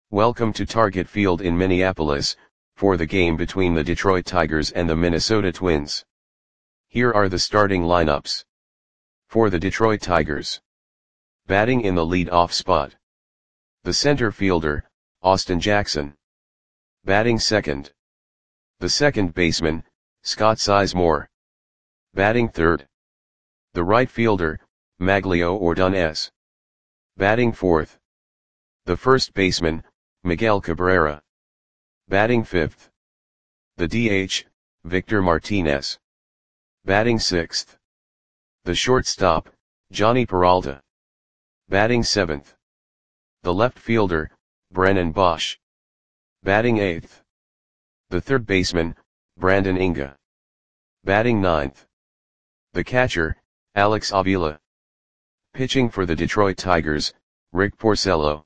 Welcome to Target Field in Minneapolis, for the game between the Detroit Tigers and the Minnesota Twins. Here are the starting lineups. For the Detroit Tigers. Batting in the lead-off spot. The center fielder, Austin Jackson. Batting second. The second baseman, Scott Sizemore. Batting third. The right fielder, Magglio Ordonez. Batting fourth. The first baseman, Miguel Cabrera. Batting fifth. The DH, Victor Martinez. Batting sixth. The shortstop, Jhonny Peralta. Batting seventh. The left fielder, Brennan Boesch. Batting eighth. The third baseman, Brandon Inge. Batting ninth. The catcher, Alex Avila. Pitching for the Detroit Tigers, Rick Porcello.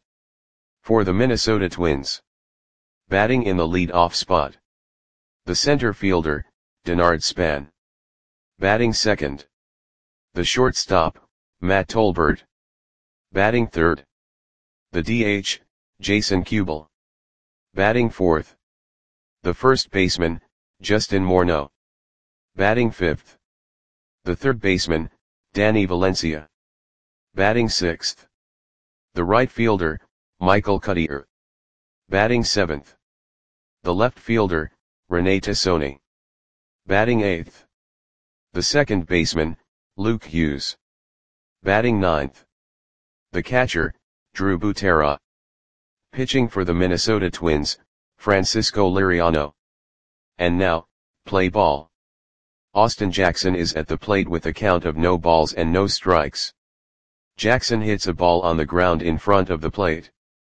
For the Minnesota Twins. Batting in the lead-off spot. The center fielder, Denard Span. Batting second. The shortstop, Matt Tolbert. Batting third. The DH, Jason Kubel. Batting fourth. The first baseman, Justin Morneau. Batting fifth. The third baseman, Danny Valencia. Batting sixth. The right fielder, Michael Cuddyer. Batting seventh. The left fielder, Rene Tassone. Batting eighth. The second baseman, Luke Hughes. Batting ninth. The catcher, Drew Butera. Pitching for the Minnesota Twins, Francisco Liriano. And now, play ball. Austin Jackson is at the plate with a count of no balls and no strikes. Jackson hits a ball on the ground in front of the plate.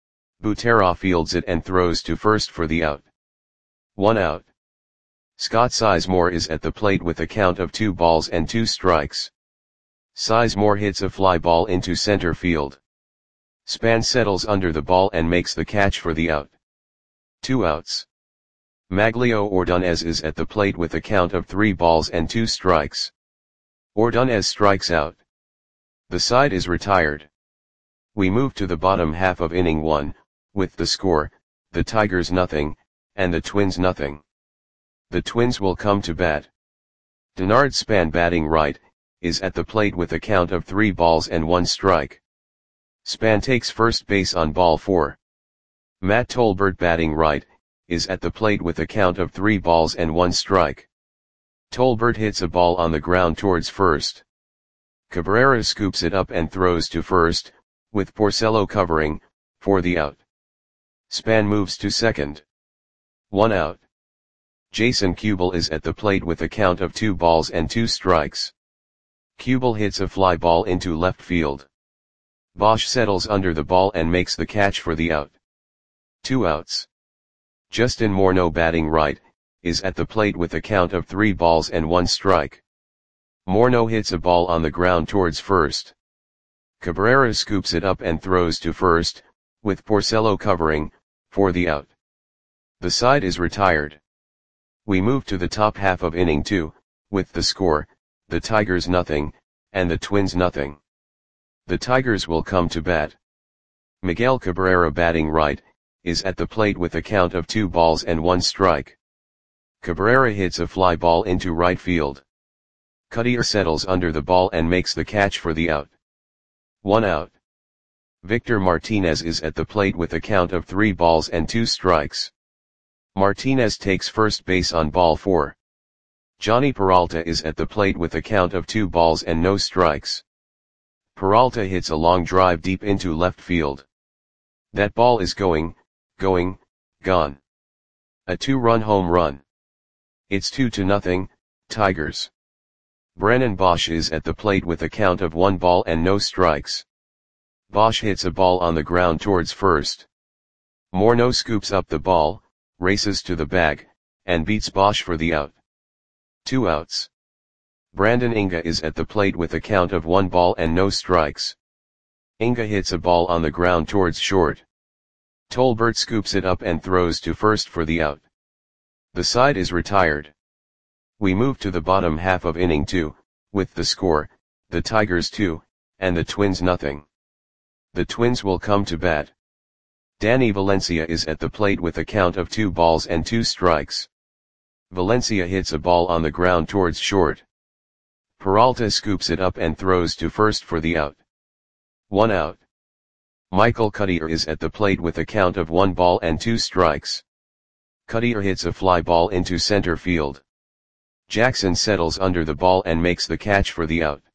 Butera fields it and throws to first for the out. 1 out. Scott Sizemore is at the plate with a count of 2 balls and 2 strikes. Sizemore hits a fly ball into center field. Span settles under the ball and makes the catch for the out. 2 outs. Magglio Ordonez is at the plate with a count of 3 balls and 2 strikes. Ordonez strikes out. The side is retired. We move to the bottom half of inning 1, with the score, the Tigers nothing, and the Twins nothing. The Twins will come to bat. Denard Span batting right, is at the plate with a count of 3 balls and 1 strike. Span takes first base on ball 4. Matt Tolbert batting right, is at the plate with a count of 3 balls and 1 strike. Tolbert hits a ball on the ground towards first. Cabrera scoops it up and throws to first, with Porcello covering, for the out. Span moves to second. 1 out. Jason Kubel is at the plate with a count of 2 balls and 2 strikes. Kubel hits a fly ball into left field. Boesch settles under the ball and makes the catch for the out. 2 outs. Justin Morneau batting right, is at the plate with a count of 3 balls and 1 strike. Morneau hits a ball on the ground towards first. Cabrera scoops it up and throws to first, with Porcello covering, for the out. The side is retired. We move to the top half of inning 2, with the score, the Tigers nothing, and the Twins nothing. The Tigers will come to bat. Miguel Cabrera batting right, is at the plate with a count of 2 balls and 1 strike. Cabrera hits a fly ball into right field. Cuddyer settles under the ball and makes the catch for the out. 1 out. Victor Martinez is at the plate with a count of 3 balls and 2 strikes. Martinez takes first base on ball 4. Jhonny Peralta is at the plate with a count of 2 balls and no strikes. Peralta hits a long drive deep into left field. That ball is gone. A 2-run home run. It's 2-0, Tigers. Brennan Boesch is at the plate with a count of 1 ball and no strikes. Boesch hits a ball on the ground towards first. Morneau scoops up the ball, races to the bag, and beats Boesch for the out. 2 outs. Brandon Inge is at the plate with a count of 1 ball and no strikes. Inge hits a ball on the ground towards short. Tolbert scoops it up and throws to first for the out. The side is retired. We move to the bottom half of inning 2, with the score, the Tigers 2, and the Twins nothing. The Twins will come to bat. Danny Valencia is at the plate with a count of 2 balls and 2 strikes. Valencia hits a ball on the ground towards short. Peralta scoops it up and throws to first for the out. 1 out. Michael Cuddyer is at the plate with a count of 1 ball and 2 strikes. Cuddyer hits a fly ball into center field. Jackson settles under the ball and makes the catch for the out.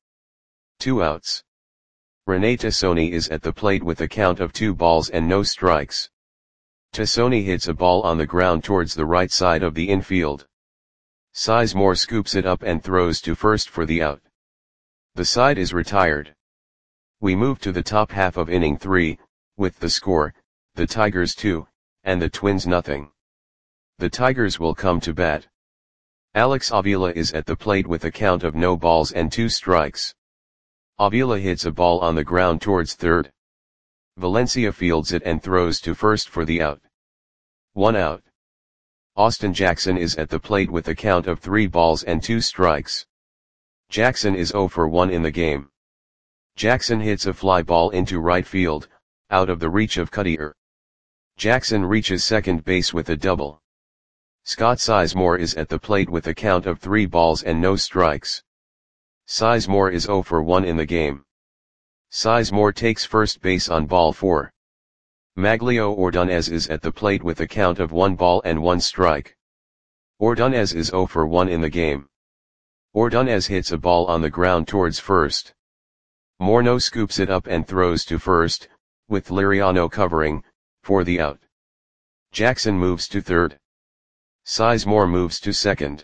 2 outs. Rene Tassoni is at the plate with a count of 2 balls and no strikes. Tassoni hits a ball on the ground towards the right side of the infield. Sizemore scoops it up and throws to first for the out. The side is retired. We move to the top half of inning 3, with the score, the Tigers 2, and the Twins nothing. The Tigers will come to bat. Alex Avila is at the plate with a count of no balls and 2 strikes. Avila hits a ball on the ground towards third. Valencia fields it and throws to first for the out. 1 out. Austin Jackson is at the plate with a count of 3 balls and 2 strikes. Jackson is 0 for 1 in the game. Jackson hits a fly ball into right field, out of the reach of Cuddyer. Jackson reaches second base with a double. Scott Sizemore is at the plate with a count of 3 balls and no strikes. Sizemore is 0 for 1 in the game. Sizemore takes first base on ball 4. Maglio Ordonez is at the plate with a count of 1 ball and 1 strike. Ordonez is 0 for 1 in the game. Ordonez hits a ball on the ground towards first. Morneau scoops it up and throws to first, with Liriano covering, for the out. Jackson moves to third. Sizemore moves to second.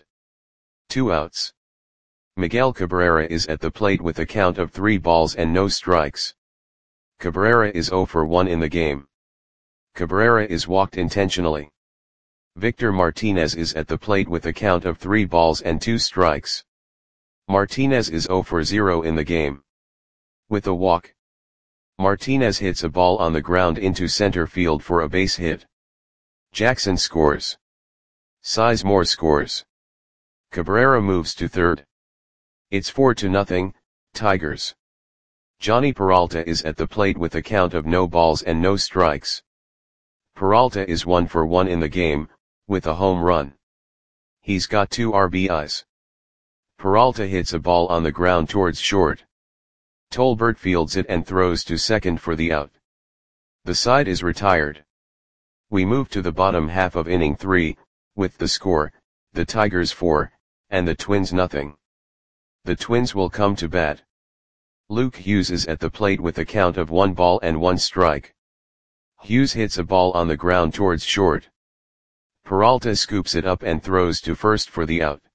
2 outs. Miguel Cabrera is at the plate with a count of 3 balls and no strikes. Cabrera is 0 for 1 in the game. Cabrera is walked intentionally. Victor Martinez is at the plate with a count of 3 balls and 2 strikes. Martinez is 0 for 0 in the game. With a walk, Martinez hits a ball on the ground into center field for a base hit. Jackson scores. Sizemore scores. Cabrera moves to third. It's 4-0, Tigers. Johnny Peralta is at the plate with a count of no balls and no strikes. Peralta is 1 for 1 in the game, with a home run. He's got 2 RBIs. Peralta hits a ball on the ground towards short. Tolbert fields it and throws to second for the out. The side is retired. We move to the bottom half of inning 3, with the score, the Tigers 4, and the Twins nothing. The Twins will come to bat. Luke Hughes is at the plate with a count of 1 ball and 1 strike. Hughes hits a ball on the ground towards short. Peralta scoops it up and throws to first for the out.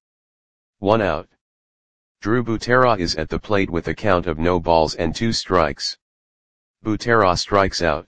1 out. Drew Butera is at the plate with a count of no balls and 2 strikes. Butera strikes out.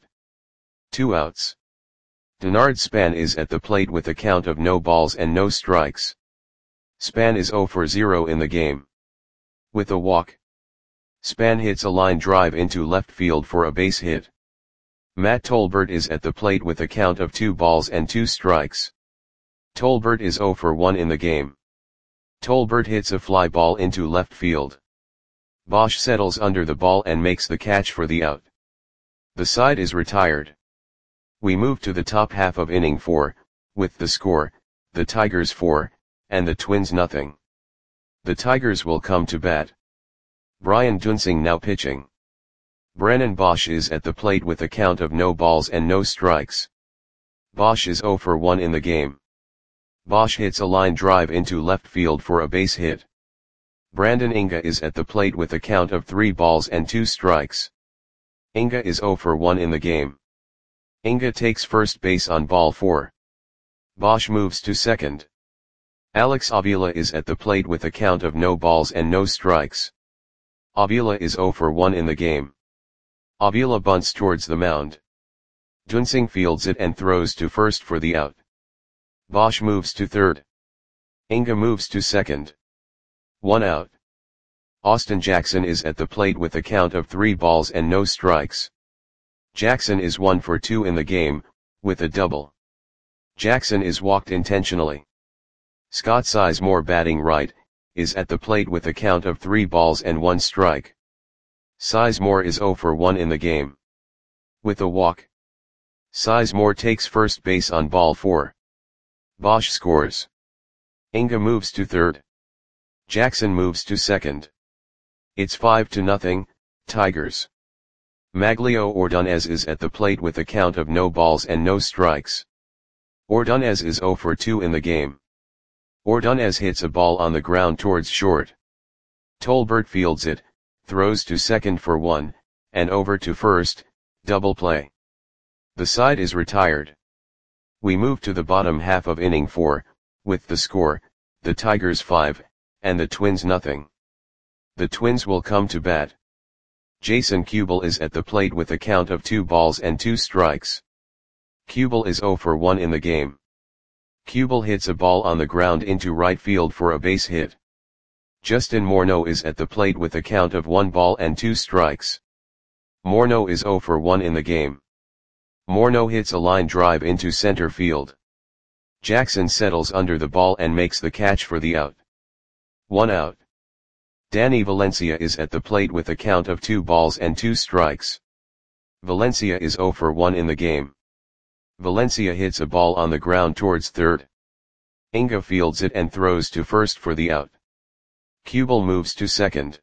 2 outs. Denard Span is at the plate with a count of no balls and no strikes. Span is 0 for 0 in the game. With a walk, Span hits a line drive into left field for a base hit. Matt Tolbert is at the plate with a count of 2 balls and 2 strikes. Tolbert is 0 for 1 in the game. Tolbert hits a fly ball into left field. Bosch settles under the ball and makes the catch for the out. The side is retired. We move to the top half of inning 4, with the score, the Tigers 4, and the Twins nothing. The Tigers will come to bat. Brian Duensing now pitching. Brennan Bosch is at the plate with a count of no balls and no strikes. Bosch is 0 for 1 in the game. Bosch hits a line drive into left field for a base hit. Brandon Inga is at the plate with a count of 3 balls and 2 strikes. Inga is 0 for 1 in the game. Inga takes first base on ball 4. Bosch moves to second. Alex Avila is at the plate with a count of no balls and no strikes. Avila is 0 for 1 in the game. Avila bunts towards the mound. Duensing fields it and throws to first for the out. Bosch moves to third. Inga moves to second. 1 out. Austin Jackson is at the plate with a count of 3 balls and no strikes. Jackson is 1 for 2 in the game, with a double. Jackson is walked intentionally. Scott Sizemore batting right, is at the plate with a count of 3 balls and 1 strike. Sizemore is 0 for 1 in the game. With a walk, Sizemore takes first base on ball 4. Bosch scores. Inga moves to third. Jackson moves to second. It's 5-0, Tigers. Maglio Ordonez is at the plate with a count of no balls and no strikes. Ordonez is 0 for 2 in the game. Ordonez hits a ball on the ground towards short. Tolbert fields it, throws to second for 1, and over to first, double play. The side is retired. We move to the bottom half of inning 4, with the score, the Tigers 5, and the Twins nothing. The Twins will come to bat. Jason Kubel is at the plate with a count of 2 balls and 2 strikes. Kubel is 0 for 1 in the game. Kubel hits a ball on the ground into right field for a base hit. Justin Morneau is at the plate with a count of 1 ball and 2 strikes. Morneau is 0 for 1 in the game. Morneau hits a line drive into center field. Jackson settles under the ball and makes the catch for the out. 1 out. Danny Valencia is at the plate with a count of 2 balls and 2 strikes. Valencia is 0 for 1 in the game. Valencia hits a ball on the ground towards third. Inga fields it and throws to first for the out. Kubel moves to second.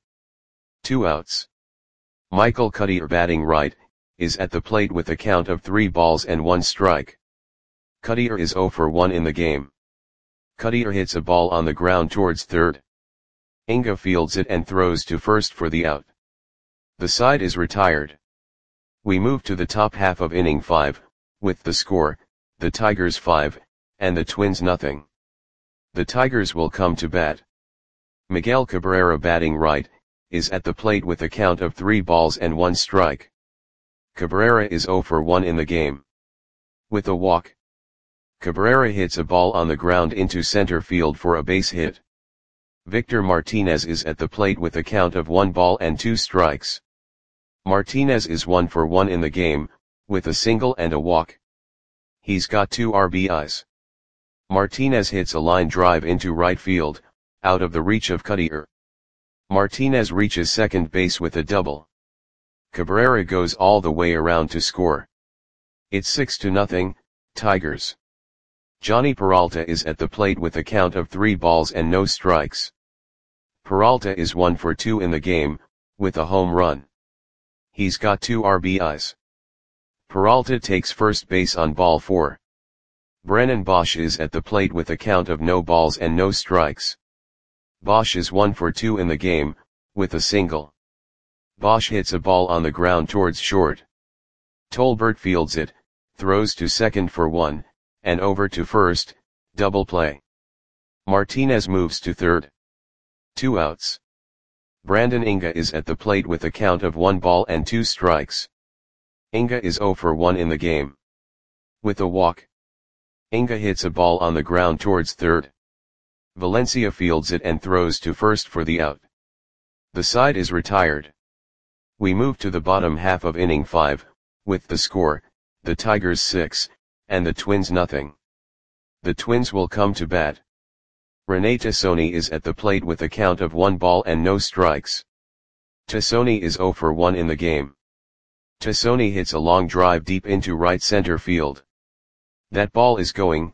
2 outs. Michael Cuddyer, batting right, is at the plate with a count of 3 balls and 1 strike. Cuddyer is 0 for 1 in the game. Cuddyer hits a ball on the ground towards third. Inga fields it and throws to first for the out. The side is retired. We move to the top half of inning 5, with the score, the Tigers 5, and the Twins nothing. The Tigers will come to bat. Miguel Cabrera, batting right, is at the plate with a count of 3 balls and 1 strike. Cabrera is 0 for 1 in the game. With a walk, Cabrera hits a ball on the ground into center field for a base hit. Victor Martinez is at the plate with a count of 1 ball and 2 strikes. Martinez is 1 for 1 in the game, with a single and a walk. He's got 2 RBIs. Martinez hits a line drive into right field, out of the reach of Cuddyer. Martinez reaches second base with a double. Cabrera goes all the way around to score. It's 6-0, Tigers. Johnny Peralta is at the plate with a count of 3 balls and no strikes. Peralta is 1 for 2 in the game, with a home run. He's got 2 RBIs. Peralta takes first base on ball 4. Brennan Bosch is at the plate with a count of no balls and no strikes. Bosch is 1 for 2 in the game, with a single. Bosch hits a ball on the ground towards short. Tolbert fields it, throws to second for 1, and over to first, double play. Martinez moves to third. 2 outs. Brandon Inga is at the plate with a count of 1 ball and 2 strikes. Inga is 0 for 1 in the game. With a walk, Inga hits a ball on the ground towards third. Valencia fields it and throws to first for the out. The side is retired. We move to the bottom half of inning 5, with the score, the Tigers 6, and the Twins nothing. The Twins will come to bat. Rene Tassoni is at the plate with a count of 1 ball and no strikes. Tassoni is 0 for 1 in the game. Tassoni hits a long drive deep into right center field. That ball is gone.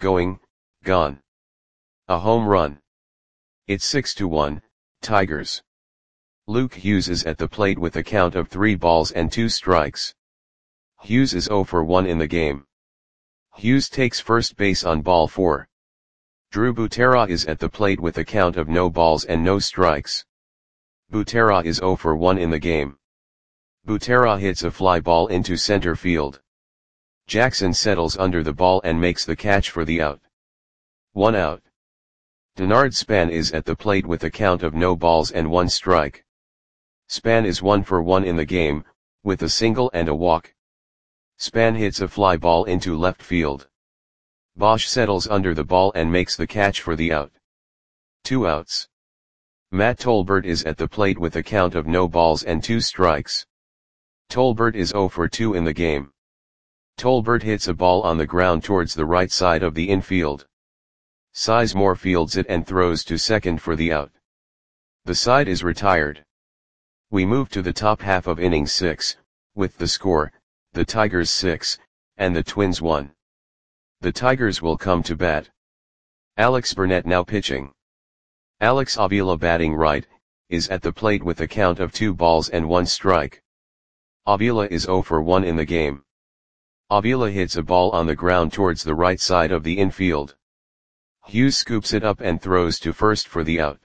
A home run. It's 6-1, Tigers. Luke Hughes is at the plate with a count of 3 balls and 2 strikes. Hughes is 0 for 1 in the game. Hughes takes first base on ball 4. Drew Butera is at the plate with a count of no balls and no strikes. Butera is 0 for 1 in the game. Butera hits a fly ball into center field. Jackson settles under the ball and makes the catch for the out. 1 out. Denard Span is at the plate with a count of no balls and 1 strike. Span is 1 for 1 in the game, with a single and a walk. Span hits a fly ball into left field. Bosch settles under the ball and makes the catch for the out. 2 outs. Matt Tolbert is at the plate with a count of no balls and 2 strikes. Tolbert is 0 for 2 in the game. Tolbert hits a ball on the ground towards the right side of the infield. Sizemore fields it and throws to second for the out. The side is retired. We move to the top half of inning 6, with the score, the Tigers 6, and the Twins 1. The Tigers will come to bat. Alex Burnett now pitching. Alex Avila batting right, is at the plate with a count of 2 balls and 1 strike. Avila is 0 for 1 in the game. Avila hits a ball on the ground towards the right side of the infield. Hughes scoops it up and throws to first for the out.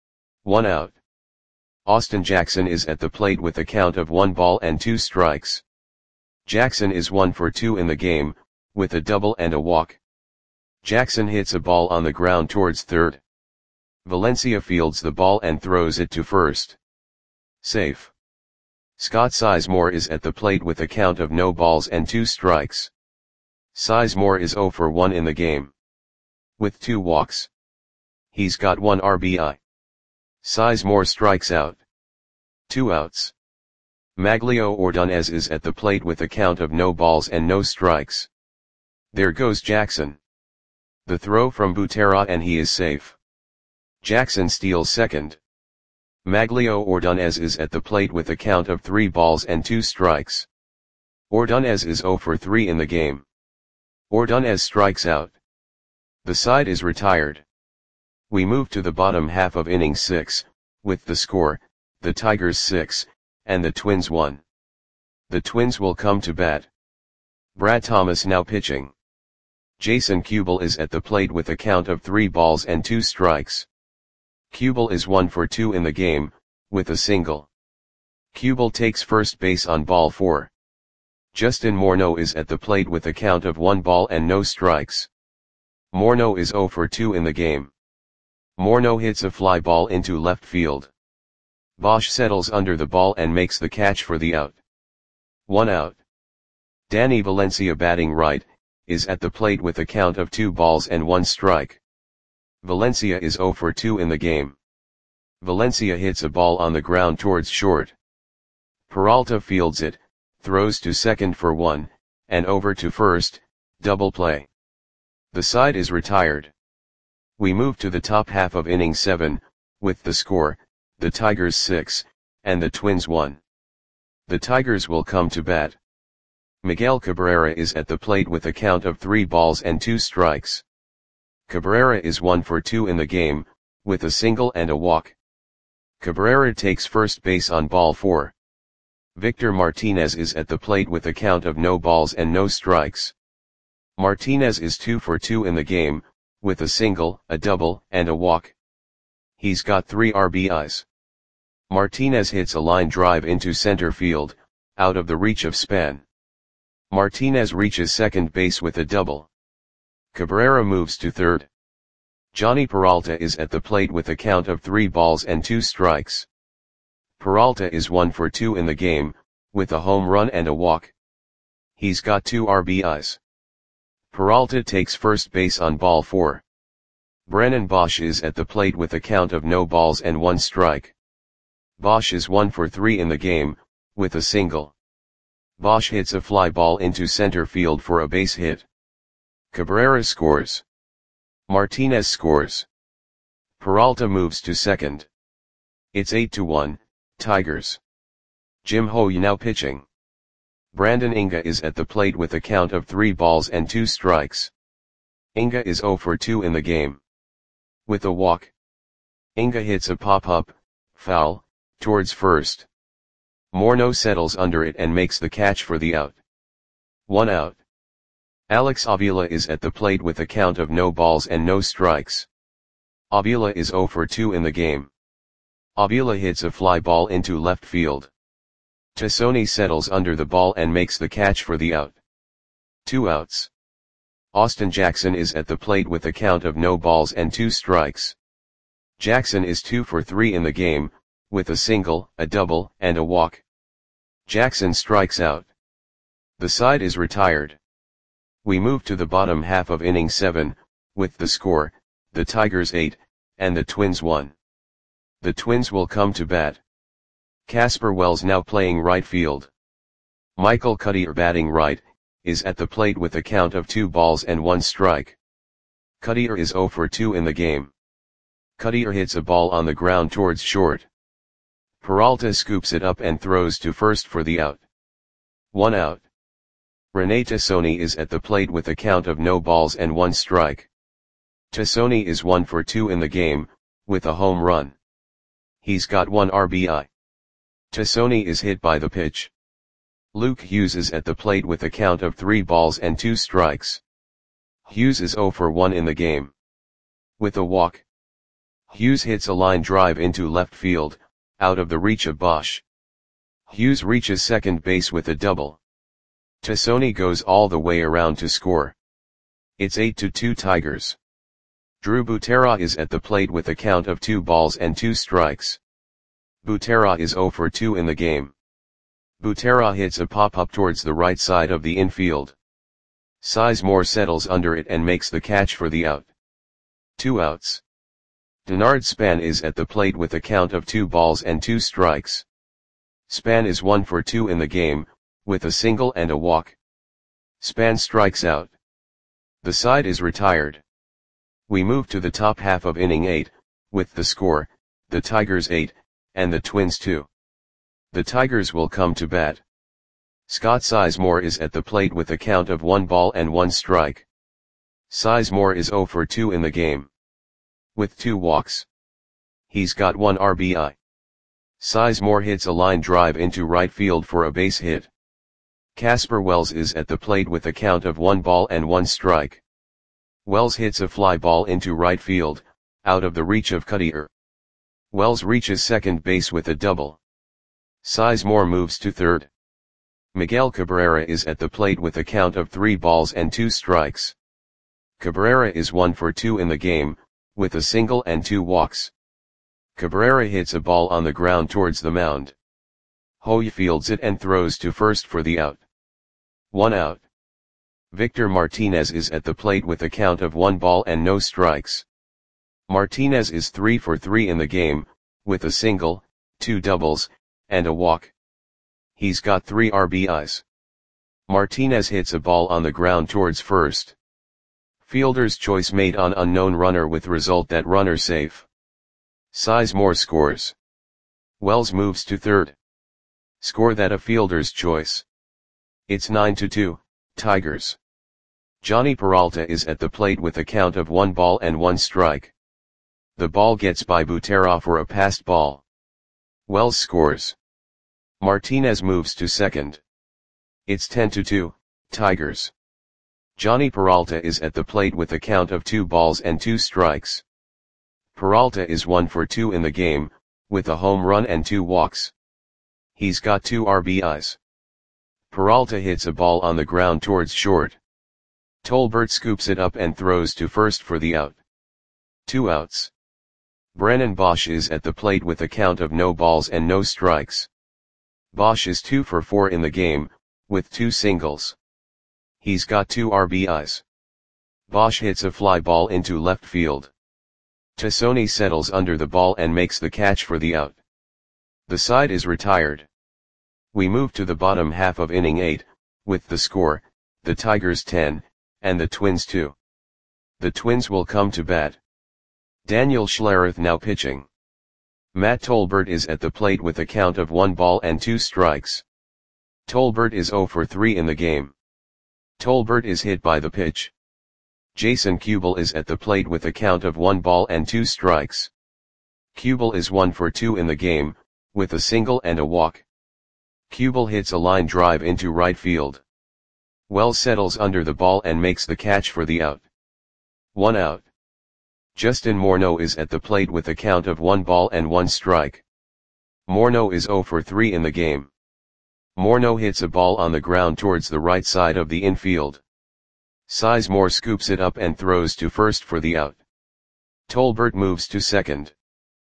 1 out. Austin Jackson is at the plate with a count of 1 ball and 2 strikes. Jackson is 1 for 2 in the game, with a double and a walk. Jackson hits a ball on the ground towards third. Valencia fields the ball and throws it to first. Safe. Scott Sizemore is at the plate with a count of no balls and 2 strikes. Sizemore is 0 for 1 in the game, with 2 walks. He's got 1 RBI. Sizemore strikes out. 2 outs. Maglio Ordonez is at the plate with a count of no balls and no strikes. There goes Jackson. The throw from Butera and he is safe. Jackson steals second. Maglio Ordonez is at the plate with a count of 3 balls and 2 strikes. Ordonez is 0 for 3 in the game. Ordonez strikes out. The side is retired. We move to the bottom half of inning 6, with the score, the Tigers 6, and the Twins 1. The Twins will come to bat. Brad Thomas now pitching. Jason Kubel is at the plate with a count of 3 balls and 2 strikes. Kubel is 1 for 2 in the game, with a single. Kubel takes first base on ball 4. Justin Morneau is at the plate with a count of 1 ball and no strikes. Morneau is 0 for 2 in the game. Morneau hits a fly ball into left field. Bosch settles under the ball and makes the catch for the out. 1 out. Danny Valencia batting right, is at the plate with a count of 2 balls and 1 strike. Valencia is 0 for 2 in the game. Valencia hits a ball on the ground towards short. Peralta fields it, throws to second for 1, and over to first, double play. The side is retired. We move to the top half of inning 7, with the score, the Tigers 6, and the Twins 1. The Tigers will come to bat. Miguel Cabrera is at the plate with a count of 3 balls and 2 strikes. Cabrera is 1 for 2 in the game, with a single and a walk. Cabrera takes first base on ball 4. Victor Martinez is at the plate with a count of no balls and no strikes. Martinez is 2 for 2 in the game, with a single, a double, and a walk. He's got 3 RBIs. Martinez hits a line drive into center field, out of the reach of Span. Martinez reaches second base with a double. Cabrera moves to third. Johnny Peralta is at the plate with a count of 3 balls and 2 strikes. Peralta is 1 for 2 in the game, with a home run and a walk. He's got 2 RBIs. Peralta takes first base on ball 4. Brennan Bosch is at the plate with a count of no balls and 1 strike. Bosch is 1 for 3 in the game, with a single. Bosch hits a fly ball into center field for a base hit. Cabrera scores. Martinez scores. Peralta moves to second. It's 8-1, Tigers. Jim Hoye now pitching. Brandon Inga is at the plate with a count of 3 balls and 2 strikes. Inga is 0 for 2 in the game. With a walk. Inga hits a pop-up, foul, towards first. Morneau settles under it and makes the catch for the out. 1 out. Alex Avila is at the plate with a count of no balls and no strikes. Avila is 0 for 2 in the game. Avila hits a fly ball into left field. Tassoni settles under the ball and makes the catch for the out. 2 outs. Austin Jackson is at the plate with a count of no balls and 2 strikes. Jackson is 2 for 3 in the game, with a single, a double, and a walk. Jackson strikes out. The side is retired. We move to the bottom half of inning 7, with the score, the Tigers 8, and the Twins 1. The Twins will come to bat. Casper Wells now playing right field. Michael Cuddyer batting right, is at the plate with a count of 2 balls and 1 strike. Cuddyer is 0 for 2 in the game. Cuddyer hits a ball on the ground towards short. Peralta scoops it up and throws to first for the out. 1 out. Rene Tassoni is at the plate with a count of no balls and 1 strike. Tassoni is 1 for 2 in the game, with a home run. He's got 1 RBI. Tassoni is hit by the pitch. Luke Hughes is at the plate with a count of 3 balls and 2 strikes. Hughes is 0 for 1 in the game. With a walk, Hughes hits a line drive into left field, out of the reach of Bosch. Hughes reaches second base with a double. Tassoni goes all the way around to score. It's 8-2 Tigers. Drew Butera is at the plate with a count of 2 balls and 2 strikes. Butera is 0 for 2 in the game. Butera hits a pop-up towards the right side of the infield. Sizemore settles under it and makes the catch for the out. 2 outs. Denard Span is at the plate with a count of 2 balls and 2 strikes. Span is 1 for 2 in the game, with a single and a walk. Span strikes out. The side is retired. We move to the top half of inning 8, with the score, the Tigers 8, and the Twins 2. The Tigers will come to bat. Scott Sizemore is at the plate with a count of 1 ball and 1 strike. Sizemore is 0 for 2 in the game. With 2 walks. He's got 1 RBI. Sizemore hits a line drive into right field for a base hit. Casper Wells is at the plate with a count of 1 ball and 1 strike. Wells hits a fly ball into right field, out of the reach of Cutter. Wells reaches second base with a double. Sizemore moves to third. Miguel Cabrera is at the plate with a count of 3 balls and 2 strikes. Cabrera is 1 for 2 in the game, with a single and 2 walks. Cabrera hits a ball on the ground towards the mound. Hoy fields it and throws to first for the out. 1 out. Victor Martinez is at the plate with a count of 1 ball and no strikes. Martinez is 3 for 3 in the game, with a single, 2 doubles, and a walk. He's got 3 RBIs. Martinez hits a ball on the ground towards first. Fielder's choice made on unknown runner with result that runner safe. Sizemore scores. Wells moves to third. Score that a fielder's choice. It's 9-2, Tigers. Johnny Peralta is at the plate with a count of 1 ball and 1 strike. The ball gets by Butera for a passed ball. Wells scores. Martinez moves to second. It's 10-2, Tigers. Johnny Peralta is at the plate with a count of 2 balls and 2 strikes. Peralta is 1 for 2 in the game, with a home run and 2 walks. He's got 2 RBIs. Peralta hits a ball on the ground towards short. Tolbert scoops it up and throws to first for the out. 2 outs. Brennan Bosch is at the plate with a count of no balls and no strikes. Bosch is 2 for 4 in the game, with 2 singles. He's got 2 RBIs. Bosch hits a fly ball into left field. Tassoni settles under the ball and makes the catch for the out. The side is retired. We move to the bottom half of inning 8, with the score, the Tigers 10, and the Twins 2. The Twins will come to bat. Daniel Schlereth now pitching. Matt Tolbert is at the plate with a count of 1 ball and 2 strikes. Tolbert is 0 for 3 in the game. Tolbert is hit by the pitch. Jason Kubel is at the plate with a count of 1 ball and 2 strikes. Kubel is 1 for 2 in the game, with a single and a walk. Kubel hits a line drive into right field. Wells settles under the ball and makes the catch for the out. 1 out. Justin Morneau is at the plate with a count of 1 ball and 1 strike. Morneau is 0 for 3 in the game. Morneau hits a ball on the ground towards the right side of the infield. Sizemore scoops it up and throws to first for the out. Tolbert moves to second.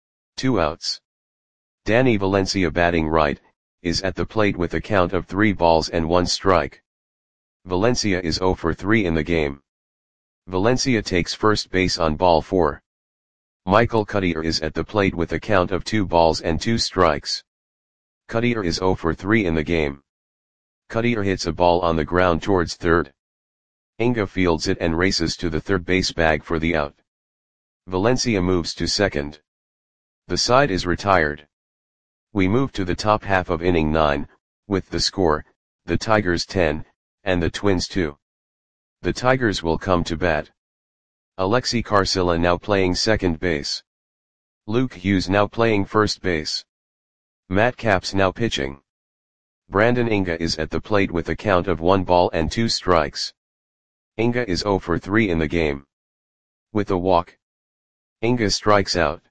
2 outs. Danny Valencia batting right, is at the plate with a count of 3 balls and 1 strike. Valencia is 0 for 3 in the game. Valencia takes first base on ball 4. Michael Cutter is at the plate with a count of 2 balls and 2 strikes. Cutter is 0 for 3 in the game. Cutter hits a ball on the ground towards third. Inga fields it and races to the third base bag for the out. Valencia moves to second. The side is retired. We move to the top half of inning 9, with the score, the Tigers 10, and the Twins 2. The Tigers will come to bat. Alexi Carcilla now playing second base. Luke Hughes now playing first base. Matt Capps now pitching. Brandon Inga is at the plate with a count of 1 ball and 2 strikes. Inga is 0 for 3 in the game. With a walk, Inga strikes out.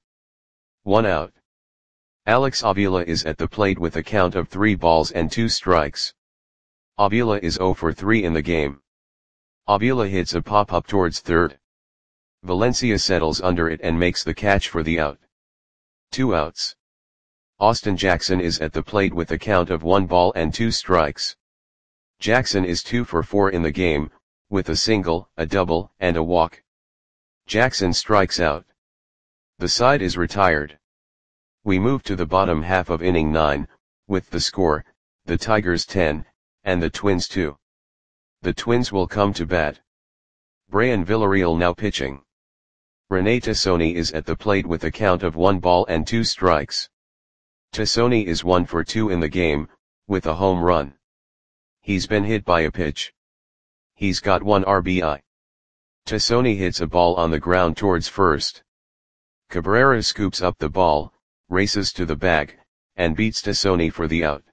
1 out. Alex Avila is at the plate with a count of 3 balls and 2 strikes. Avila is 0 for 3 in the game. Avila hits a pop-up towards third. Valencia settles under it and makes the catch for the out. 2 outs. Austin Jackson is at the plate with a count of 1 ball and 2 strikes. Jackson is 2 for 4 in the game, with a single, a double, and a walk. Jackson strikes out. The side is retired. We move to the bottom half of inning 9, with the score, the Tigers 10, and the Twins 2. The Twins will come to bat. Brian Villarreal now pitching. Rene Tassoni is at the plate with a count of 1 ball and 2 strikes. Tassoni is 1 for 2 in the game, with a home run. He's been hit by a pitch. He's got 1 RBI. Tassoni hits a ball on the ground towards first. Cabrera scoops up the ball, races to the bag, and beats Tassoni for the out.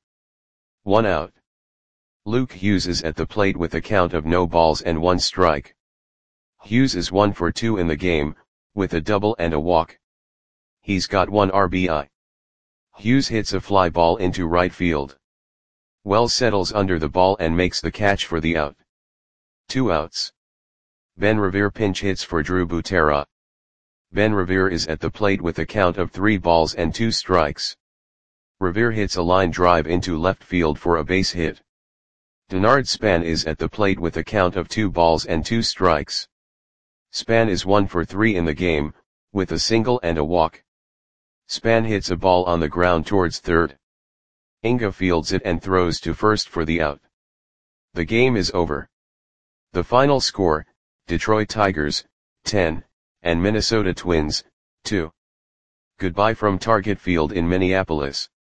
1 out. Luke Hughes is at the plate with a count of no balls and 1 strike. Hughes is 1 for 2 in the game, with a double and a walk. He's got 1 RBI. Hughes hits a fly ball into right field. Wells settles under the ball and makes the catch for the out. 2 outs. Ben Revere pinch hits for Drew Butera. Ben Revere is at the plate with a count of 3 balls and 2 strikes. Revere hits a line drive into left field for a base hit. Denard Span is at the plate with a count of 2 balls and 2 strikes. Span is 1 for 3 in the game, with a single and a walk. Span hits a ball on the ground towards third. Inga fields it and throws to first for the out. The game is over. The final score, Detroit Tigers, 10, and Minnesota Twins, 2. Goodbye from Target Field in Minneapolis.